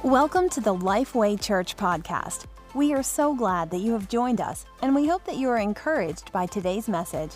Welcome to the Lifeway Church podcast. We are so glad that you have joined us, and we hope that you are encouraged by today's message.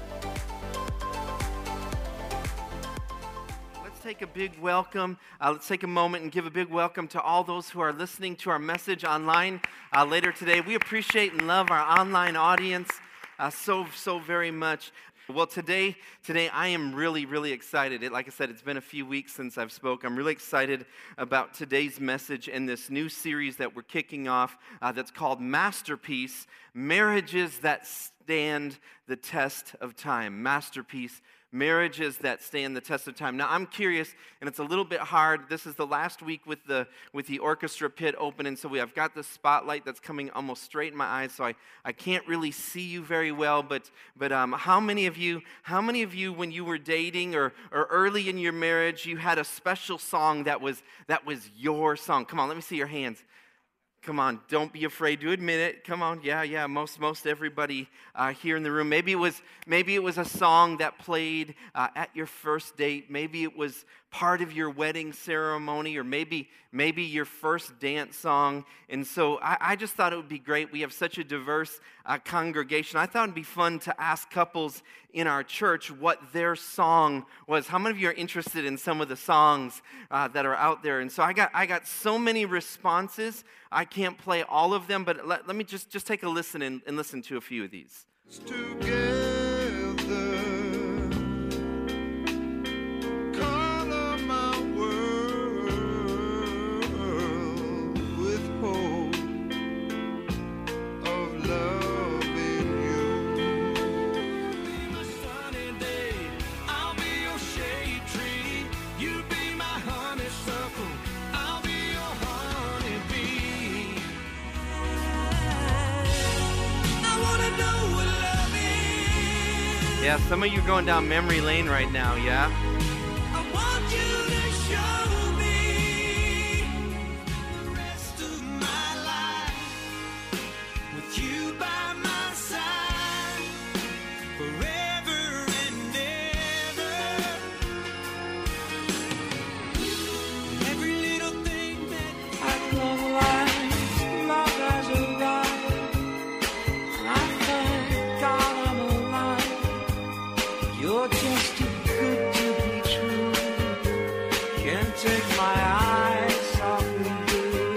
Let's take a big welcome. Let's take a moment and give a big welcome to all those who are listening to our message online later today. We appreciate and love our online audience so very much. Well, today I am really excited. Like I said, it's been a few weeks since I've spoke. I'm really excited about today's message and this new series that we're kicking off that's called Masterpiece, Marriages That Stand the Test of Time. Masterpiece, marriages that stand the test of time. Now, I'm curious, and it's a little bit hard. This is the last week with the orchestra pit open, and so I've got the spotlight that's coming almost straight in my eyes, so I can't really see you very well. But how many of you, when you were dating or early in your marriage, you had a special song that was your song? Come on, let me see your hands. Come on, don't be afraid to admit it. Come on, yeah. Most everybody here in the room. Maybe it was a song that played at your first date. Maybe it was part of your wedding ceremony, or maybe your first dance song. And so I just thought it would be great. We have such a diverse congregation. I thought it'd be fun to ask couples in our church what their song was. How many of you are interested in some of the songs that are out there? And so I got so many responses. I can't play all of them, but let me just take a listen and listen to a few of these. Yeah, some of you are going down memory lane right now, yeah? I want you to show me the rest of my life with you by my side forever and ever. Every little thing that I love has arrived. I thank God I'm alive. You're just too good to be true. Can't take my eyes off of you.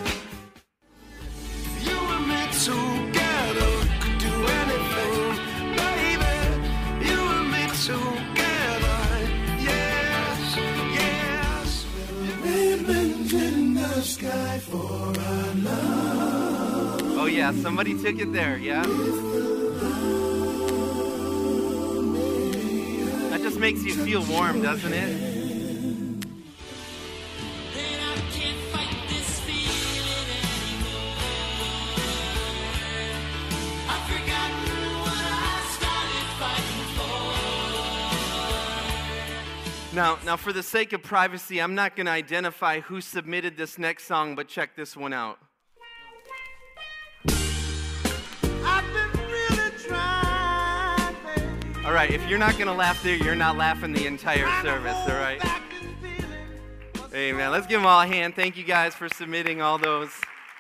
You and me together could do anything, baby. You and me together, yes. Rainbows in the sky for our love. Oh yeah, somebody took it there, yeah? That just makes you feel warm, doesn't it? And I can't fight this feeling anymore. I've forgotten what I started fighting for. Now, for the sake of privacy, I'm not going to identify who submitted this next song, but check this one out. I've been really trying, baby. All right, if you're not going to laugh there, you're not laughing the entire service, all right? Hey, man, let's give them all a hand. Thank you guys for submitting all those.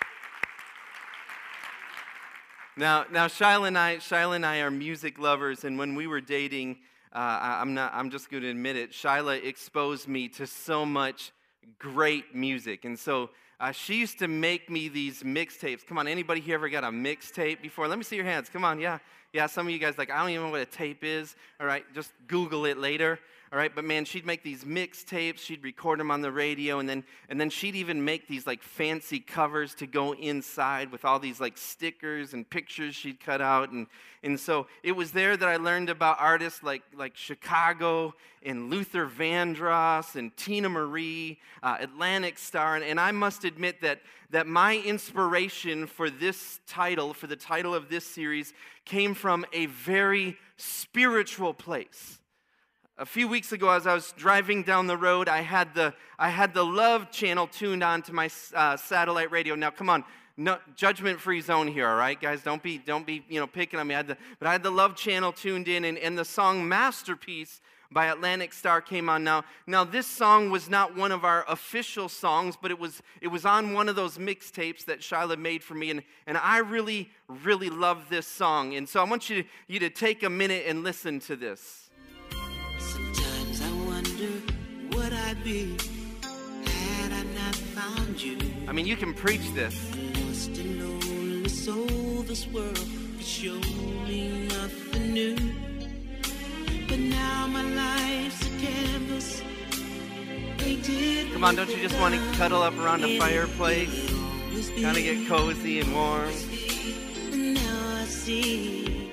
Now, Shyla and I are music lovers, and when we were dating, I'm just going to admit it, Shyla exposed me to so much great music, and so she used to make me these mixtapes. Come on, anybody here ever got a mixtape before? Let me see your hands. Come on, yeah. Some of you guys like, I don't even know what a tape is. All right, just Google it later. All right, but man, she'd make these mixtapes. She'd record them on the radio, and then she'd even make these like fancy covers to go inside with all these like stickers and pictures she'd cut out, and so it was there that I learned about artists like Chicago and Luther Vandross and Tina Marie, Atlantic Starr, and I must admit that my inspiration for the title of this series, came from a very spiritual place. A few weeks ago, as I was driving down the road, I had the Love channel tuned on to my satellite radio. Now, come on, no judgment-free zone here, all right, guys? Don't be picking on me. But I had the Love channel tuned in, and the song "Masterpiece" by Atlantic Starr came on. Now this song was not one of our official songs, but it was on one of those mixtapes that Shyla made for me, and I really, really love this song. And so I want you to take a minute and listen to this. Sometimes I wonder what I'd be had I not found you. I mean, you can preach this. A lost and lonely soul, this world could show me nothing new. But now my life's a canvas painted. Come on, don't you just want to cuddle up around a fireplace? Kind of get cozy and warm. And now I see.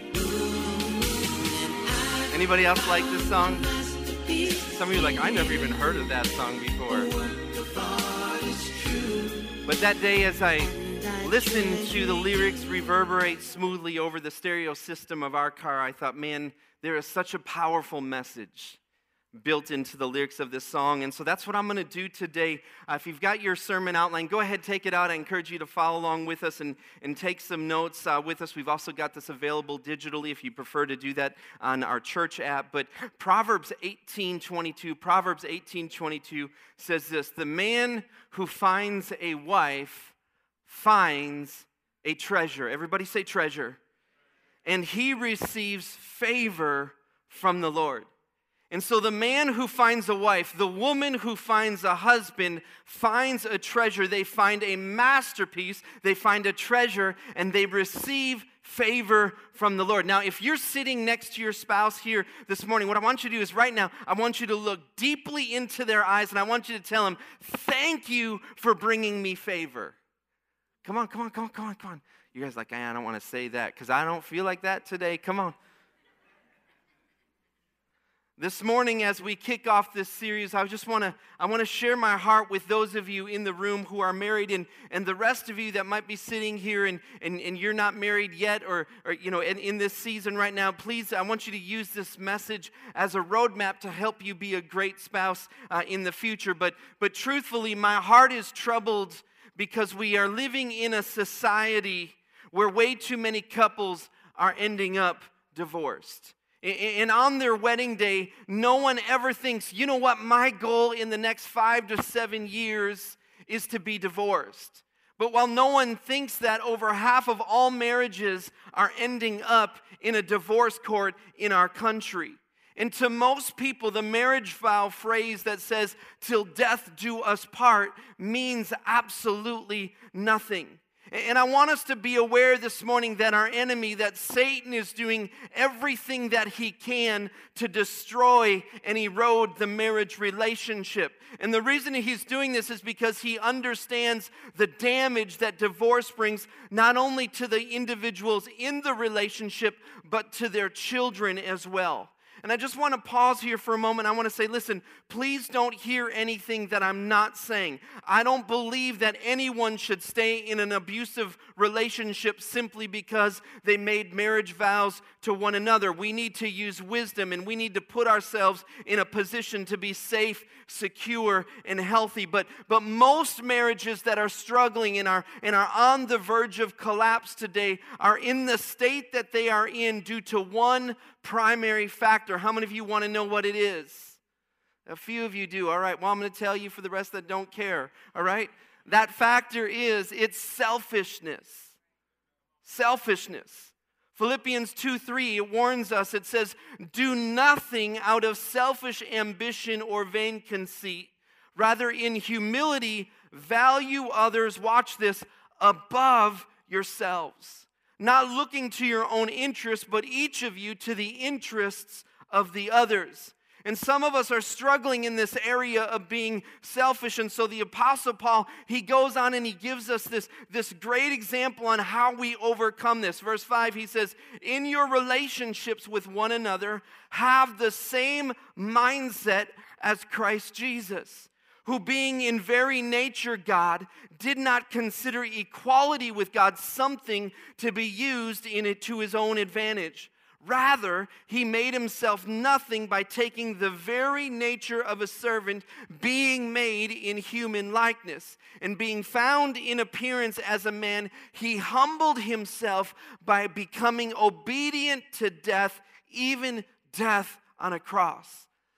Anybody else like this song? Some of you are like, I never even heard of that song before. But that day, as I listened to the lyrics reverberate smoothly over the stereo system of our car, I thought, man, there is such a powerful message built into the lyrics of this song. And so that's what I'm going to do today. If you've got your sermon outline, go ahead, take it out. I encourage you to follow along with us and take some notes with us. We've also got this available digitally if you prefer to do that on our church app. But Proverbs 18:22 says this: the man who finds a wife finds a treasure. Everybody say treasure. And he receives favor from the Lord. And so the man who finds a wife, the woman who finds a husband, finds a treasure. They find a masterpiece, they find a treasure, and they receive favor from the Lord. Now, if you're sitting next to your spouse here this morning, what I want you to do is right now, I want you to look deeply into their eyes, and I want you to tell them, thank you for bringing me favor. Come on. You guys are like, I don't want to say that because I don't feel like that today. Come on. This morning, as we kick off this series, I want to share my heart with those of you in the room who are married, and the rest of you that might be sitting here and you're not married yet, or in this season right now. Please, I want you to use this message as a roadmap to help you be a great spouse in the future. But truthfully, my heart is troubled because we are living in a society where way too many couples are ending up divorced. And on their wedding day, no one ever thinks, you know what, my goal in the next 5 to 7 years is to be divorced. But while no one thinks that, over half of all marriages are ending up in a divorce court in our country. And to most people, the marriage vow phrase that says, till death do us part, means absolutely nothing. And I want us to be aware this morning that our enemy, that Satan, is doing everything that he can to destroy and erode the marriage relationship. And the reason he's doing this is because he understands the damage that divorce brings, not only to the individuals in the relationship, but to their children as well. And I just want to pause here for a moment. I want to say, listen, please don't hear anything that I'm not saying. I don't believe that anyone should stay in an abusive relationship simply because they made marriage vows to one another. We need to use wisdom, and we need to put ourselves in a position to be safe, secure, and healthy. But most marriages that are struggling and are on the verge of collapse today are in the state that they are in due to one primary factor. How many of you want to know what it is? A few of you do. All right, well, I'm going to tell you for the rest that don't care. All right? That factor is, it's selfishness. Selfishness. Philippians 2:3, it warns us, it says, do nothing out of selfish ambition or vain conceit. Rather, in humility, value others, watch this, above yourselves. Not looking to your own interests, but each of you to the interests of the others. And some of us are struggling in this area of being selfish. And so the Apostle Paul, he goes on and he gives us this great example on how we overcome this. Verse 5, he says, in your relationships with one another, have the same mindset as Christ Jesus, who being in very nature God, did not consider equality with God something to be used in it to his own advantage. Rather, he made himself nothing by taking the very nature of a servant, being made in human likeness. And being found in appearance as a man, he humbled himself by becoming obedient to death, even death on a cross.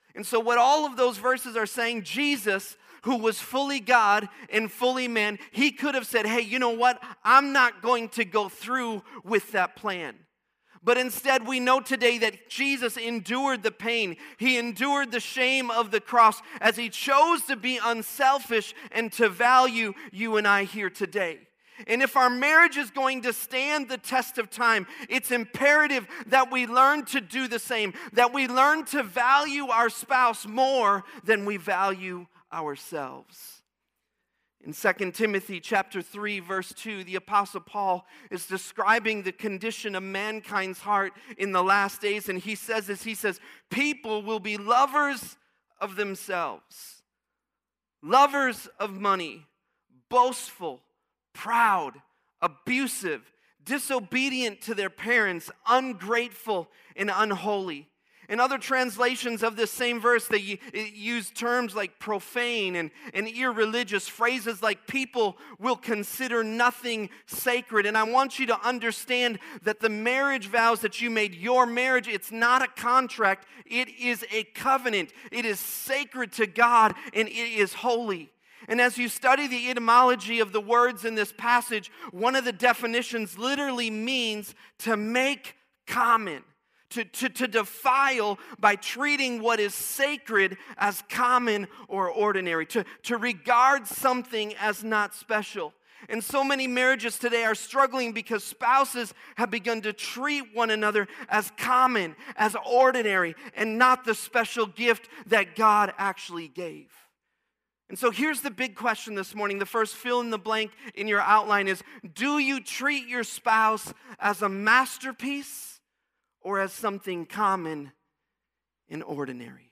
And so what all of those verses are saying, Jesus, who was fully God and fully man, he could have said, hey, you know what? I'm not going to go through with that plan. But instead, we know today that Jesus endured the pain. He endured the shame of the cross as he chose to be unselfish and to value you and I here today. And if our marriage is going to stand the test of time, it's imperative that we learn to do the same, that we learn to value our spouse more than we value ourselves. In 2 Timothy chapter 3, verse 2, the Apostle Paul is describing the condition of mankind's heart in the last days, and he says this, he says, people will be lovers of themselves, lovers of money, boastful, proud, abusive, disobedient to their parents, ungrateful, and unholy. In other translations of this same verse, they use terms like profane and irreligious, phrases like people will consider nothing sacred. And I want you to understand that the marriage vows that you made, your marriage, it's not a contract, it is a covenant. It is sacred to God and it is holy. And as you study the etymology of the words in this passage, one of the definitions literally means to make common. To defile by treating what is sacred as common or ordinary, to regard something as not special. And so many marriages today are struggling because spouses have begun to treat one another as common, as ordinary, and not the special gift that God actually gave. And so here's the big question this morning. The first fill in the blank in your outline is, do you treat your spouse as a masterpiece or as something common and ordinary?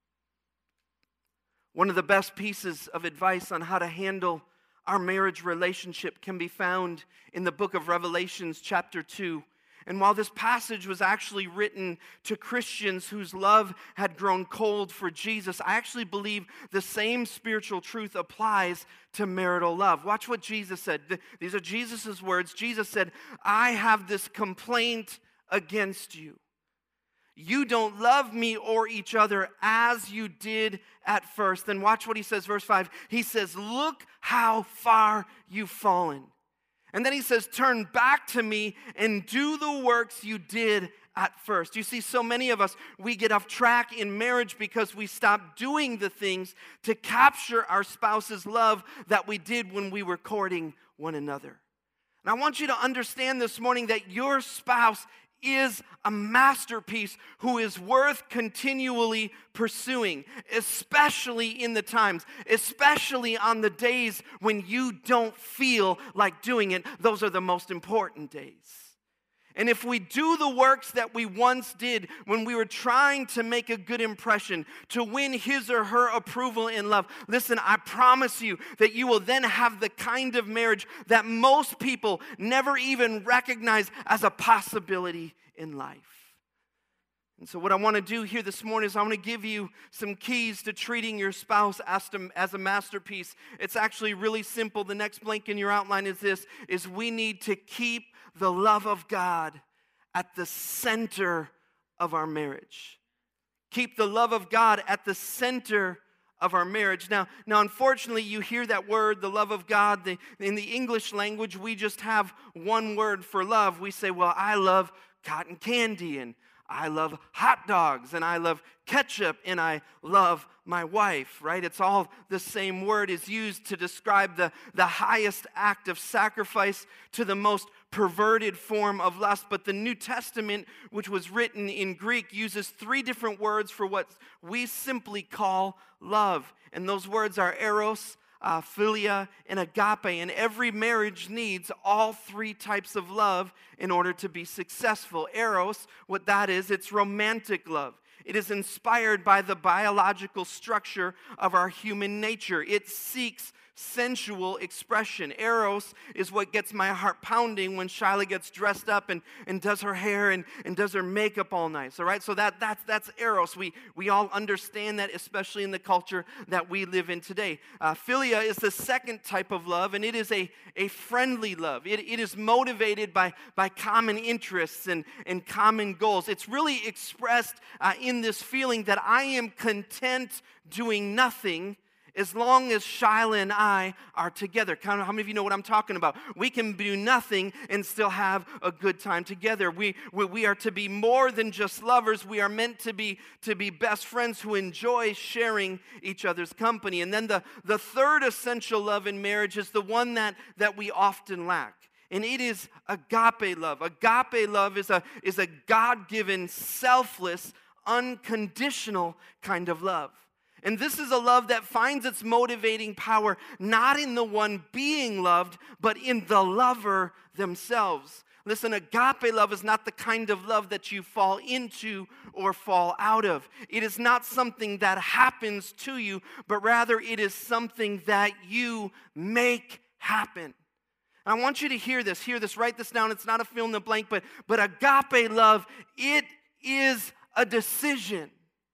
One of the best pieces of advice on how to handle our marriage relationship can be found in the book of Revelations chapter 2. And while this passage was actually written to Christians whose love had grown cold for Jesus, I actually believe the same spiritual truth applies to marital love. Watch what Jesus said. These are Jesus' words. Jesus said, I have this complaint against you. You don't love me or each other as you did at first. Then watch what he says, verse 5. He says, look how far you've fallen. And then he says, turn back to me and do the works you did at first. You see, so many of us, we get off track in marriage because we stop doing the things to capture our spouse's love that we did when we were courting one another. And I want you to understand this morning that your spouse is a masterpiece who is worth continually pursuing, especially in the times, especially on the days when you don't feel like doing it. Those are the most important days. And if we do the works that we once did when we were trying to make a good impression, to win his or her approval and love, listen, I promise you that you will then have the kind of marriage that most people never even recognize as a possibility in life. And so what I want to do here this morning is I want to give you some keys to treating your spouse as a masterpiece. It's actually really simple. The next blank in your outline is this, is we need to keep the love of God at the center of our marriage. Keep the love of God at the center of our marriage. Now, unfortunately, you hear that word, the love of God. In the English language, we just have one word for love. We say, well, I love cotton candy, and I love hot dogs, and I love ketchup, and I love my wife, right? It's all the same word is used to describe the highest act of sacrifice to the most perverted form of lust. But the New Testament, which was written in Greek, uses three different words for what we simply call love. And those words are eros, philia, and agape. And every marriage needs all three types of love in order to be successful. Eros, what that is, it's romantic love. It is inspired by the biological structure of our human nature. It seeks sensual expression. Eros is what gets my heart pounding when Shyla gets dressed up and does her hair and does her makeup all nice, all right? So that's Eros. We all understand that, especially in the culture that we live in today. Philia is the second type of love, and it is a friendly love. It is motivated by common interests and common goals. It's really expressed in this feeling that I am content doing nothing as long as Shyla and I are together. How many of you know what I'm talking about? We can do nothing and still have a good time together. We are to be more than just lovers. We are meant to be best friends who enjoy sharing each other's company. And then the third essential love in marriage is the one that we often lack. And it is agape love. Agape love is a God-given, selfless, unconditional kind of love. And this is a love that finds its motivating power not in the one being loved, but in the lover themselves. Listen, agape love is not the kind of love that you fall into or fall out of. It is not something that happens to you, but rather it is something that you make happen. I want you to hear this, write this down. It's not a fill in the blank, but agape love, it is a decision.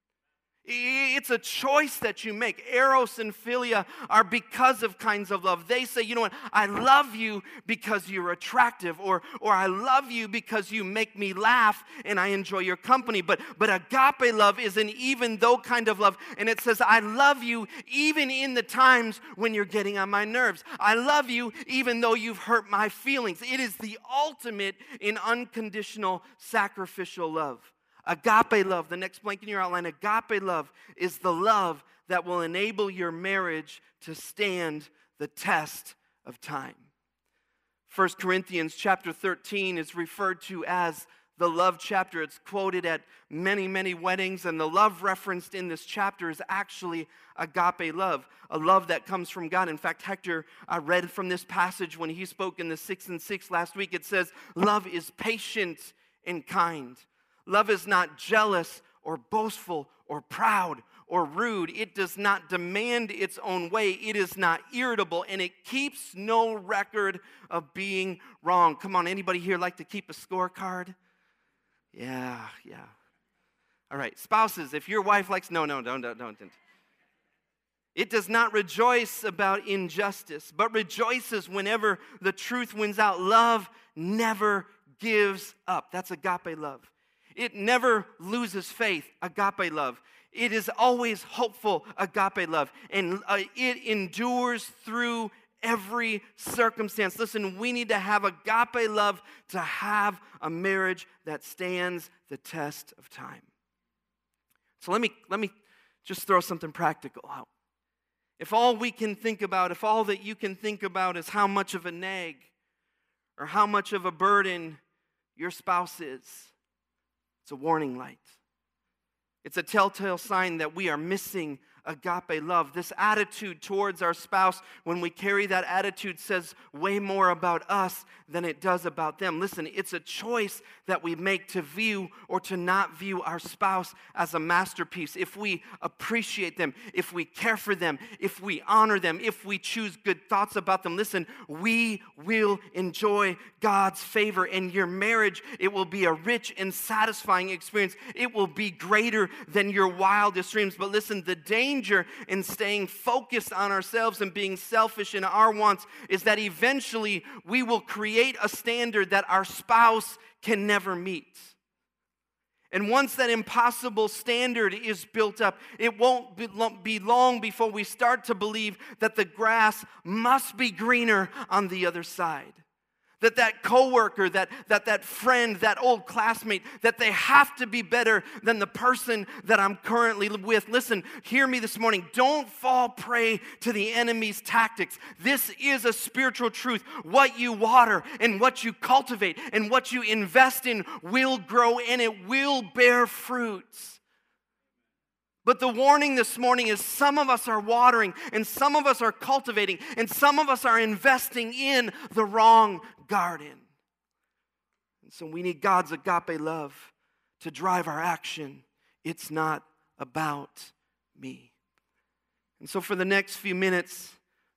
It's a choice that you make. Eros and Philia are because of kinds of love. They say, you know what, I love you because you're attractive, or I love you because you make me laugh and I enjoy your company. But agape love is an even though kind of love, and it says, I love you even in the times when you're getting on my nerves. I love you even though you've hurt my feelings. It is the ultimate in unconditional sacrificial love. Agape love, the next blank in your outline, agape love is the love that will enable your marriage to stand the test of time. 1 Corinthians chapter 13 is referred to as the love chapter. It's quoted at many, many weddings, and the love referenced in this chapter is actually agape love, a love that comes from God. In fact, Hector read from this passage when he spoke in the 6 and 6 last week. It says, love is patient and kind. Love is not jealous or boastful or proud or rude. It does not demand its own way. It is not irritable, and it keeps no record of being wrong. Come on, anybody here like to keep a scorecard? Yeah. All right, spouses, if your wife likes, no, don't. It does not rejoice about injustice, but rejoices whenever the truth wins out. Love never gives up. That's agape love. It never loses faith, agape love. It is always hopeful, agape love. And it endures through every circumstance. Listen, we need to have agape love to have a marriage that stands the test of time. So let me just throw something practical out. If all we can think about, if all that you can think about is how much of a nag or how much of a burden your spouse is, it's a warning light. It's a telltale sign that we are missing agape love. This attitude towards our spouse, when we carry that attitude, says way more about us than it does about them. Listen, it's a choice that we make to view or to not view our spouse as a masterpiece. If we appreciate them, if we care for them, if we honor them, if we choose good thoughts about them, listen, we will enjoy God's favor. And your marriage, it will be a rich and satisfying experience. It will be greater than your wildest dreams. But listen, the danger in staying focused on ourselves and being selfish in our wants is that eventually we will create a standard that our spouse can never meet. And once that impossible standard is built up, it won't be long before we start to believe that the grass must be greener on the other side. That coworker, that friend, that old classmate, that they have to be better than the person that I'm currently with. Listen, hear me this morning. Don't fall prey to the enemy's tactics. This is a spiritual truth. What you water and what you cultivate and what you invest in will grow, and it will bear fruits. But the warning this morning is some of us are watering and some of us are cultivating and some of us are investing in the wrong garden. And so we need God's agape love to drive our action. It's not about me. And so for the next few minutes,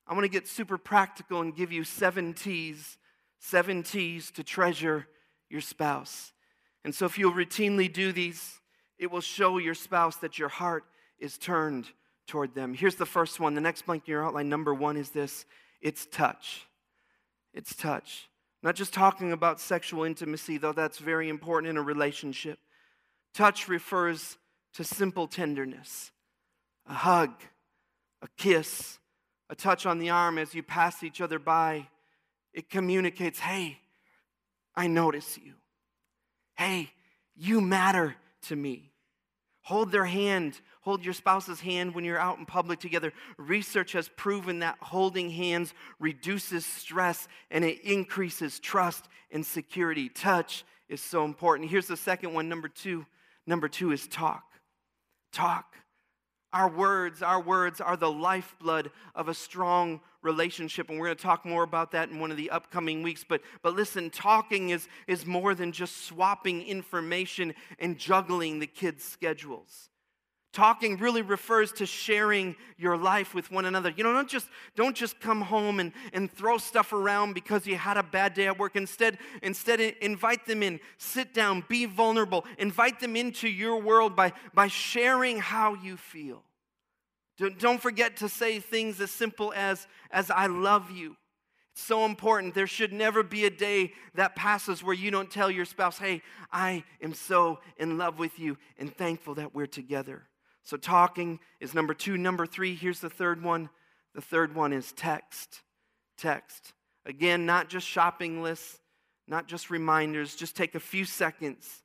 I want to get super practical and give you 7 T's to treasure your spouse. And so if you'll routinely do these, it will show your spouse that your heart is turned toward them. Here's the first one. The next blank in your outline, number 1, is this. It's touch. It's touch. Not just talking about sexual intimacy, though that's very important in a relationship. Touch refers to simple tenderness. A hug, a kiss, a touch on the arm as you pass each other by. It communicates, hey, I notice you. Hey, you matter to me. Hold their hand. Hold your spouse's hand when you're out in public together. Research has proven that holding hands reduces stress and it increases trust and security. Touch is so important. Here's the second one, number 2. Number 2 is talk. Talk. Our words are the lifeblood of a strong relationship, and we're going to talk more about that in one of the upcoming weeks. But listen, talking is more than just swapping information and juggling the kids' schedules. Talking really refers to sharing your life with one another. You know, don't just come home and throw stuff around because you had a bad day at work. Instead, invite them in. Sit down. Be vulnerable. Invite them into your world by sharing how you feel. Don't forget to say things as simple as I love you. It's so important. There should never be a day that passes where you don't tell your spouse, hey, I am so in love with you and thankful that we're together. So talking is number 2. Number 3, here's the third one. The third one is text. Text. Again, not just shopping lists, not just reminders. Just take a few seconds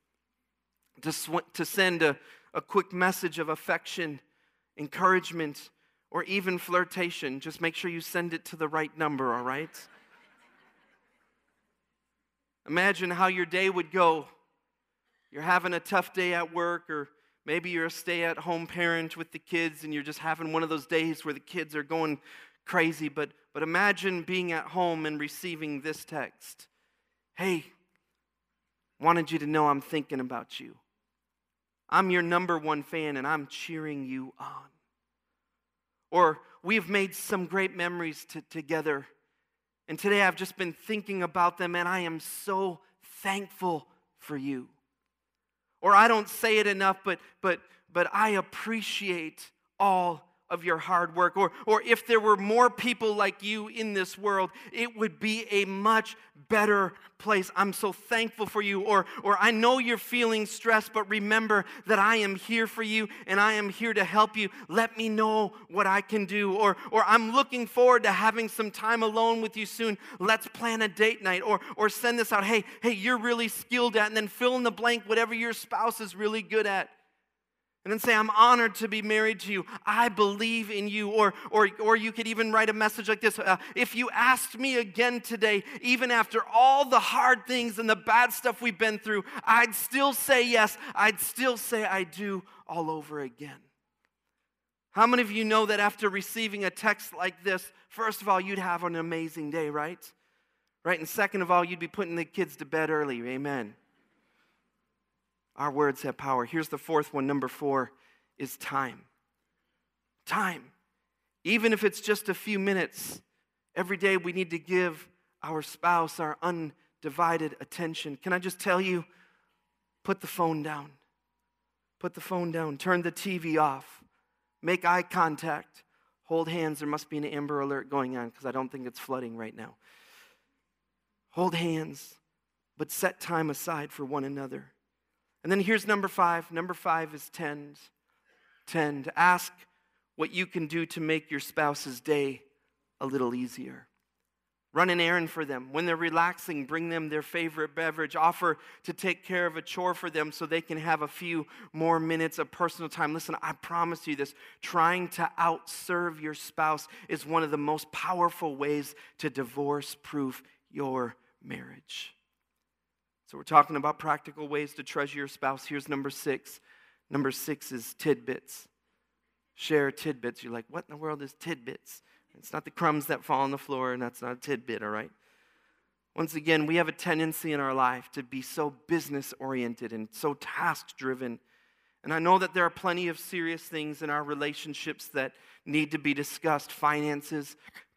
to send a quick message of affection, encouragement, or even flirtation. Just make sure you send it to the right number, all right? Imagine how your day would go. You're having a tough day at work, or maybe you're a stay-at-home parent with the kids and you're just having one of those days where the kids are going crazy. But imagine being at home and receiving this text. Hey, wanted you to know I'm thinking about you. I'm your number 1 fan and I'm cheering you on. Or we've made some great memories together. And today I've just been thinking about them and I am so thankful for you. Or I don't say it enough, but I appreciate all of your hard work. Or if there were more people like you in this world, it would be a much better place. I'm so thankful for you. Or I know you're feeling stressed, but remember that I am here for you and I am here to help you. Let me know what I can do. Or I'm looking forward to having some time alone with you soon. Let's plan a date night. Or send this out. Hey, you're really skilled at, and then fill in the blank whatever your spouse is really good at. And then say, I'm honored to be married to you. I believe in you. Or you could even write a message like this. If you asked me again today, even after all the hard things and the bad stuff we've been through, I'd still say yes. I'd still say I do all over again. How many of you know that after receiving a text like this, first of all, you'd have an amazing day, right? Right? And second of all, you'd be putting the kids to bed early. Amen. Our words have power. Here's the fourth one. Number 4 is time. Time. Even if it's just a few minutes, every day we need to give our spouse our undivided attention. Can I just tell you, put the phone down. Put the phone down. Turn the TV off. Make eye contact. Hold hands. There must be an Amber Alert going on because I don't think it's flooding right now. Hold hands, but set time aside for one another. And then here's number 5. Number 5 is tend. Tend. Ask what you can do to make your spouse's day a little easier. Run an errand for them. When they're relaxing, bring them their favorite beverage. Offer to take care of a chore for them so they can have a few more minutes of personal time. Listen, I promise you this. Trying to outserve your spouse is one of the most powerful ways to divorce-proof your marriage. So we're talking about practical ways to treasure your spouse. Here's number 6. Number 6 is tidbits. Share tidbits. You're like, what in the world is tidbits? It's not the crumbs that fall on the floor, and that's not a tidbit, all right? Once again, we have a tendency in our life to be so business-oriented and so task-driven. And I know that there are plenty of serious things in our relationships that need to be discussed. Finances,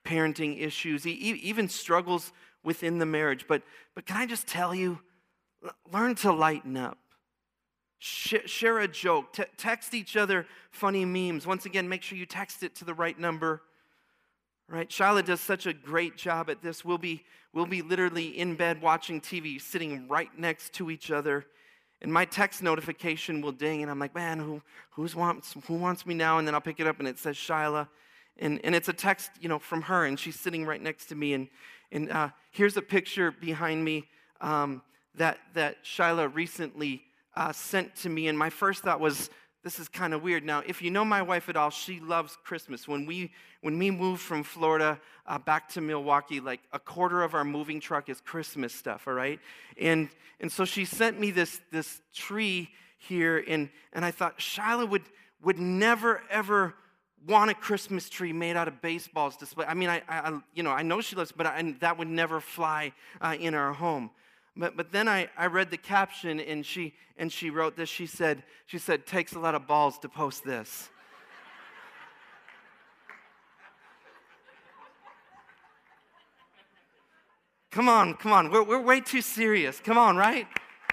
parenting issues, even struggles within the marriage. But can I just tell you, learn to lighten up. Share a joke. Text each other funny memes. Once again, make sure you text it to the right number. Right? Shyla does such a great job at this. We'll be literally in bed watching TV, sitting right next to each other. And my text notification will ding, and I'm like, man, who wants me now? And then I'll pick it up, and it says Shyla. And it's a text, from her, and she's sitting right next to me. And here's a picture behind me that Shyla recently sent to me. And my first thought was, this is kind of weird. Now, if you know my wife at all, she loves Christmas. When we moved from Florida back to Milwaukee, like a quarter of our moving truck is Christmas stuff, all right? And so she sent me this tree here, and I thought Shyla would never, ever want a Christmas tree made out of baseballs display. I mean, I know she loves, but that would never fly in our home. But then I read the caption, and she wrote this. She said, takes a lot of balls to post this. Come on. We're way too serious. Come on, right?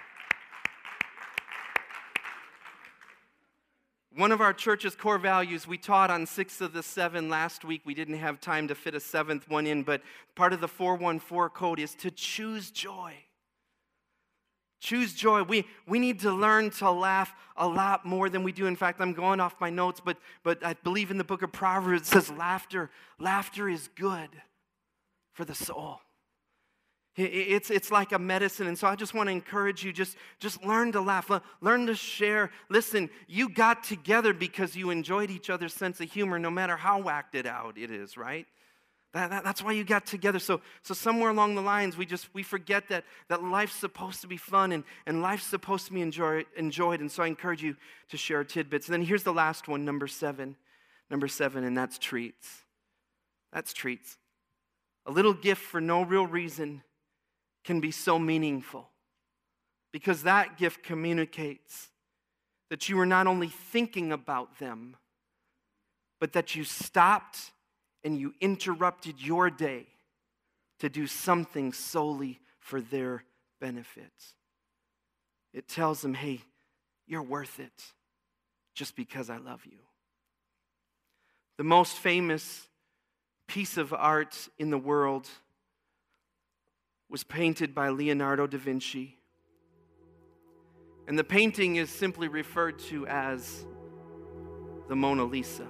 One of our church's core values, we taught on 6 of the 7 last week. We didn't have time to fit a 7th one in, but part of the 414 code is to choose joy. Choose joy. We need to learn to laugh a lot more than we do. In fact, I'm going off my notes, but I believe in the book of Proverbs it says laughter is good for the soul. It's like a medicine, and so I just want to encourage you, just learn to laugh, learn to share. Listen, you got together because you enjoyed each other's sense of humor, no matter how whacked it out it is, right? That's why you got together. So somewhere along the lines, we forget that life's supposed to be fun and life's supposed to be enjoyed. And so I encourage you to share tidbits. And then here's the last one, number 7, and that's treats. That's treats. A little gift for no real reason can be so meaningful, because that gift communicates that you were not only thinking about them, but that you stopped and you interrupted your day to do something solely for their benefit. It tells them, hey, you're worth it just because I love you. The most famous piece of art in the world was painted by Leonardo da Vinci. And the painting is simply referred to as the Mona Lisa.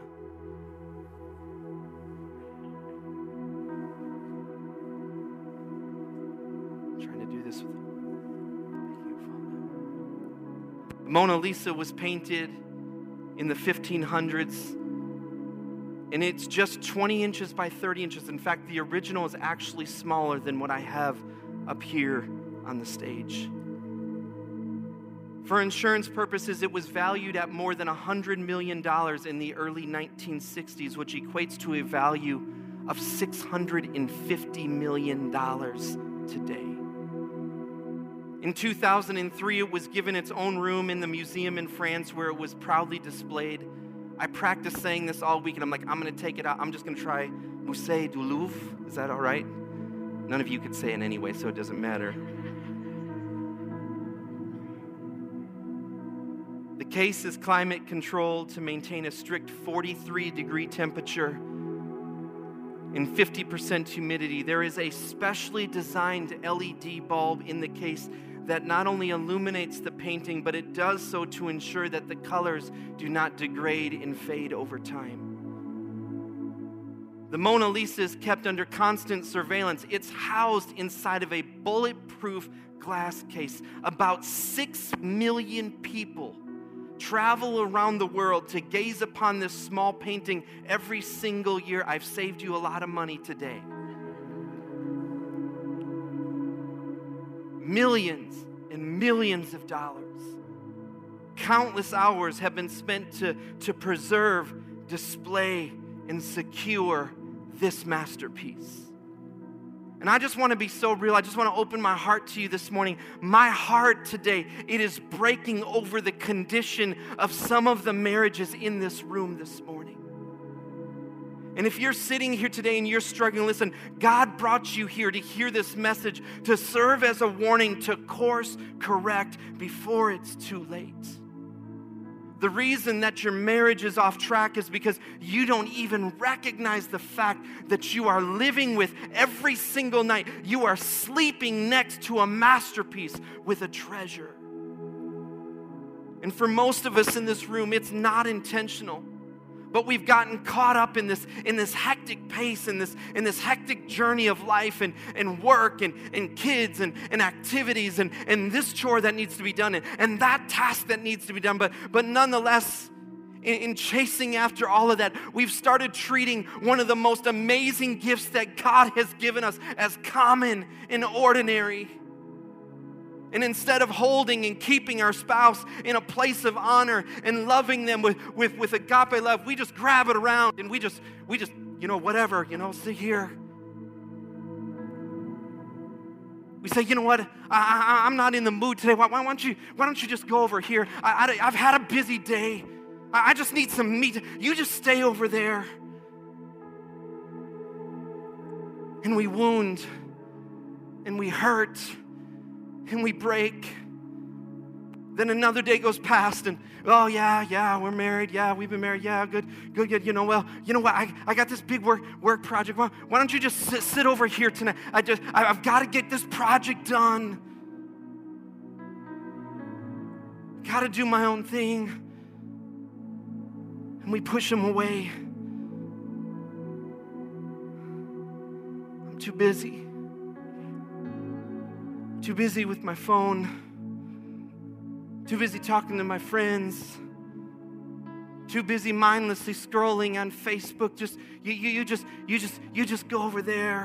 The Mona Lisa was painted in the 1500s, and it's just 20 inches by 30 inches. In fact, the original is actually smaller than what I have up here on the stage. For insurance purposes, it was valued at more than $100 million in the early 1960s, which equates to a value of $650 million today. In 2003, it was given its own room in the museum in France where it was proudly displayed. I practiced saying this all week, and I'm like, I'm going to take it out. I'm just going to try Musée du Louvre. Is that all right? None of you could say it anyway, so it doesn't matter. The case is climate controlled to maintain a strict 43-degree temperature and 50% humidity. There is a specially designed LED bulb in the case that not only illuminates the painting, but it does so to ensure that the colors do not degrade and fade over time. The Mona Lisa is kept under constant surveillance. It's housed inside of a bulletproof glass case. About 6 million people travel around the world to gaze upon this small painting every single year. I've saved you a lot of money today. Millions and millions of dollars. Countless hours have been spent to preserve, display, and secure this masterpiece. And I just want to be so real. I just want to open my heart to you this morning. My heart today, it is breaking over the condition of some of the marriages in this room this morning. And if you're sitting here today and you're struggling, listen, God brought you here to hear this message, to serve as a warning, to course correct before it's too late. The reason that your marriage is off track is because you don't even recognize the fact that you are living with every single night. You are sleeping next to a masterpiece with a treasure. And for most of us in this room, it's not intentional. But we've gotten caught up in this hectic pace, in this hectic journey of life and work and kids and activities and this chore that needs to be done and that task that needs to be done. But nonetheless, in chasing after all of that, we've started treating one of the most amazing gifts that God has given us as common and ordinary. And instead of holding and keeping our spouse in a place of honor and loving them with agape love, we just grab it around and we just whatever, sit here. We say, you know what, I'm not in the mood today. Why don't you just go over here? I've had a busy day. I just need some me time. You just stay over there. And we wound and we hurt. And we break. Then another day goes past and, oh yeah, we're married. Yeah, we've been married. Yeah, good. You know what? I got this big work project. Why don't you just sit over here tonight? I've got to get this project done. Got to do my own thing. And we push him away. I'm too busy. Too busy with my phone, too busy talking to my friends, too busy mindlessly scrolling on Facebook. You just go over there.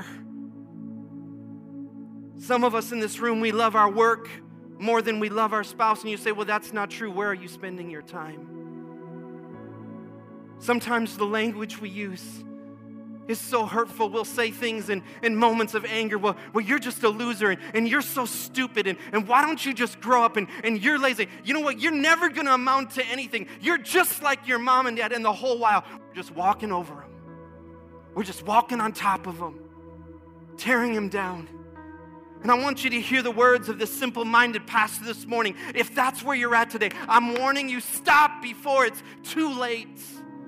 Some of us in this room, we love our work more than we love our spouse, and you say, well, that's not true. Where are you spending your time? Sometimes the language we use is so hurtful. We'll say things in moments of anger. Well, you're just a loser and you're so stupid and why don't you just grow up and you're lazy. You know what? You're never going to amount to anything. You're just like your mom and dad, and the whole while we're just walking over them. We're just walking on top of them, tearing them down. And I want you to hear the words of this simple-minded pastor this morning. If that's where you're at today, I'm warning you, stop before it's too late.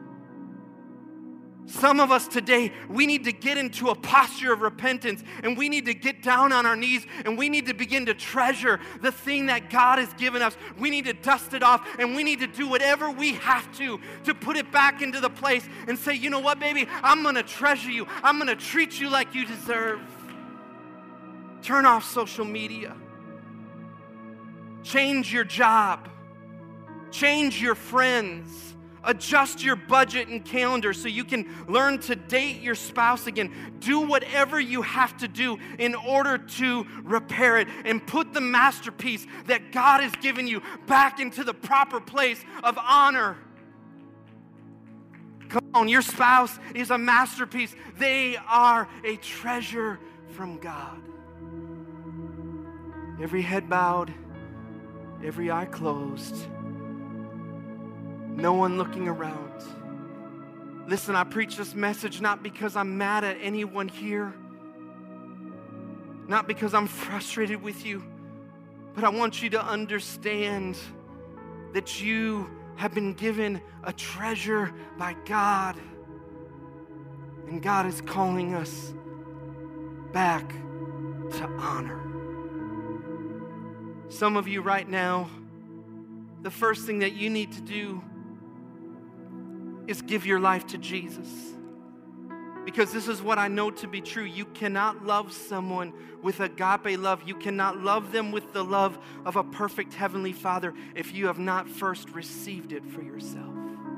Some of us today, we need to get into a posture of repentance, and we need to get down on our knees, and we need to begin to treasure the thing that God has given us. We need to dust it off, and we need to do whatever we have to put it back into the place and say, you know what, baby, I'm going to treasure you. I'm going to treat you like you deserve. Turn off social media. Change your job. Change your friends. Adjust your budget and calendar so you can learn to date your spouse again. Do whatever you have to do in order to repair it and put the masterpiece that God has given you back into the proper place of honor. Come on, your spouse is a masterpiece. They are a treasure from God. Every head bowed, every eye closed. No one looking around. Listen, I preach this message not because I'm mad at anyone here, not because I'm frustrated with you, but I want you to understand that you have been given a treasure by God, and God is calling us back to honor. Some of you right now, the first thing that you need to do is give your life to Jesus. Because this is what I know to be true. You cannot love someone with agape love. You cannot love them with the love of a perfect heavenly Father if you have not first received it for yourself.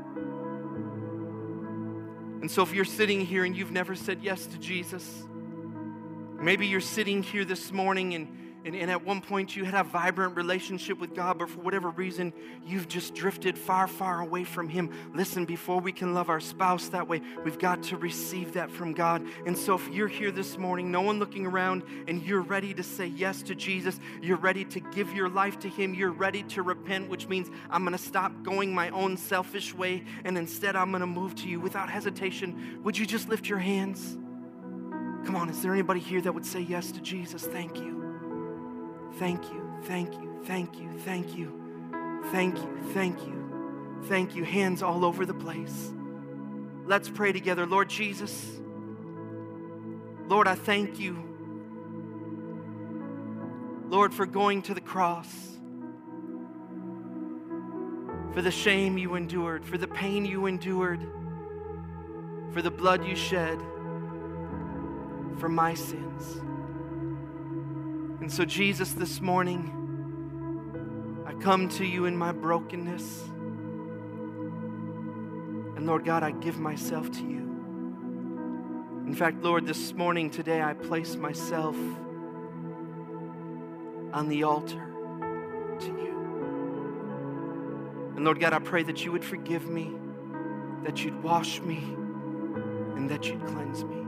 And so if you're sitting here and you've never said yes to Jesus, maybe you're sitting here this morning And at one point you had a vibrant relationship with God, but for whatever reason, you've just drifted far, far away from Him. Listen, before we can love our spouse that way, we've got to receive that from God. And so if you're here this morning, no one looking around, and you're ready to say yes to Jesus, you're ready to give your life to Him, you're ready to repent, which means I'm going to stop going my own selfish way, and instead I'm going to move to you without hesitation, would you just lift your hands? Come on, is there anybody here that would say yes to Jesus? Thank you. Thank you, thank you, thank you, thank you, thank you, thank you, thank you. Hands all over the place. Let's pray together. Lord Jesus, Lord, I thank you, Lord, for going to the cross, for the shame you endured, for the pain you endured, for the blood you shed for my sins. And so, Jesus, this morning, I come to you in my brokenness. And Lord God, I give myself to you. In fact, Lord, this morning, today, I place myself on the altar to you. And Lord God, I pray that you would forgive me, that you'd wash me, and that you'd cleanse me.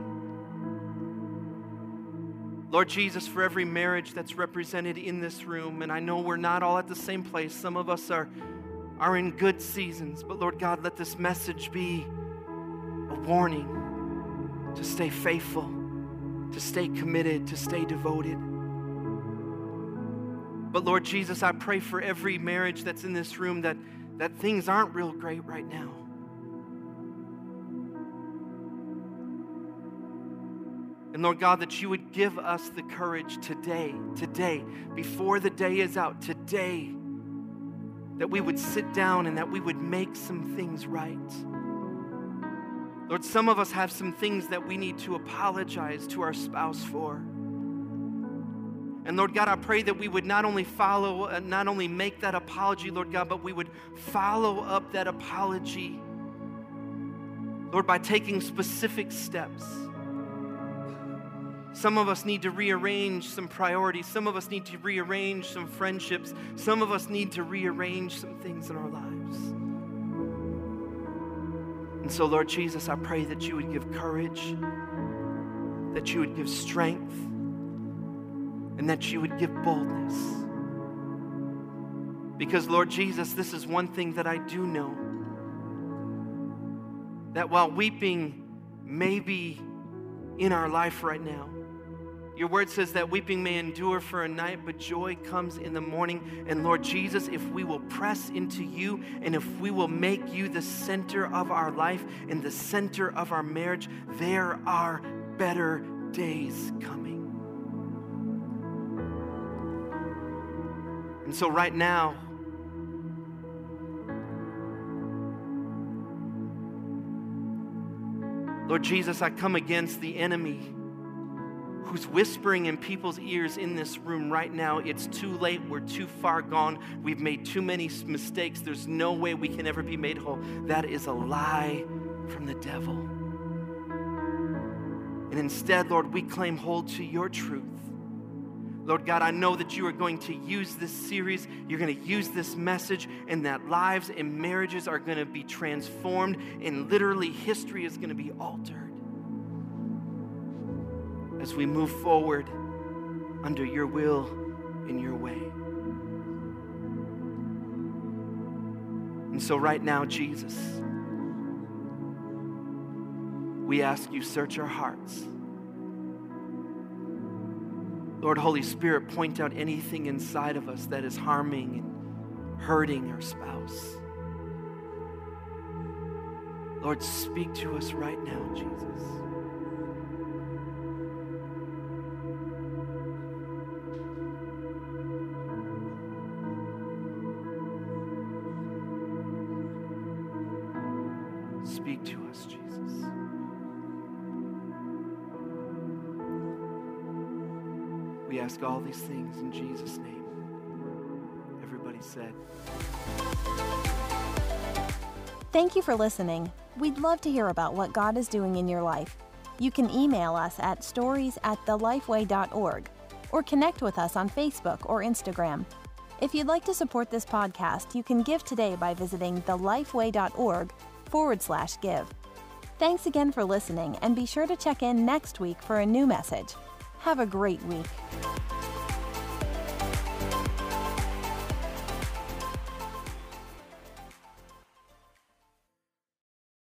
Lord Jesus, for every marriage that's represented in this room, and I know we're not all at the same place. Some of us are in good seasons, but Lord God, let this message be a warning to stay faithful, to stay committed, to stay devoted. But Lord Jesus, I pray for every marriage that's in this room that things aren't real great right now. And Lord God, that you would give us the courage today, before the day is out, today, that we would sit down and that we would make some things right. Lord, some of us have some things that we need to apologize to our spouse for. And Lord God, I pray that we would not only make that apology, Lord God, but we would follow up that apology, Lord, by taking specific steps. Some of us need to rearrange some priorities. Some of us need to rearrange some friendships. Some of us need to rearrange some things in our lives. And so, Lord Jesus, I pray that you would give courage, that you would give strength, and that you would give boldness. Because, Lord Jesus, this is one thing that I do know, that while weeping may be in our life right now, your word says that weeping may endure for a night, but joy comes in the morning. And Lord Jesus, if we will press into you, and if we will make you the center of our life and the center of our marriage, there are better days coming. And so right now, Lord Jesus, I come against the enemy who's whispering in people's ears in this room right now, it's too late, we're too far gone, we've made too many mistakes, there's no way we can ever be made whole. That is a lie from the devil. And instead, Lord, we claim hold to your truth. Lord God, I know that you are going to use this series, you're going to use this message, and that lives and marriages are going to be transformed, and literally history is going to be altered as we move forward under your will and your way. And so right now, Jesus, we ask you, search our hearts. Lord, Holy Spirit, point out anything inside of us that is harming and hurting our spouse. Lord, speak to us right now, Jesus. Speak to us, Jesus. We ask all these things in Jesus' name. Everybody said. Thank you for listening. We'd love to hear about what God is doing in your life. You can email us at stories@thelifeway.org, or connect with us on Facebook or Instagram. If you'd like to support this podcast, you can give today by visiting thelifeway.org/give. Thanks again for listening, and be sure to check in next week for a new message. Have a great week.